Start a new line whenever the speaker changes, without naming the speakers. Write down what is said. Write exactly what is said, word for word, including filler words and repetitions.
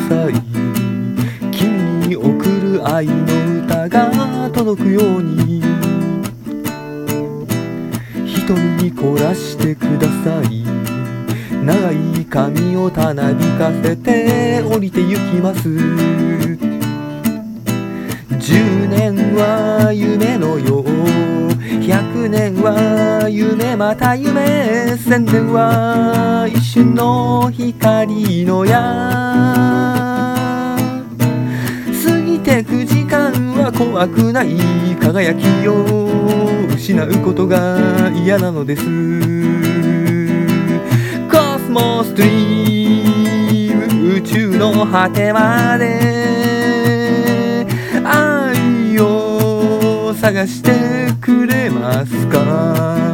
さい。君に送る愛の歌が届くように、瞳に凝らしてください。長い髪をたなびかせて降りて行きます。じゅうねんは夢のよう、ひゃくねんは夢また夢、千年は一瞬の光の矢。過ぎてく時間は怖くない、輝きを失うことが嫌なのです。コスモスドリーム、宇宙の果てまで愛を探してくれますか。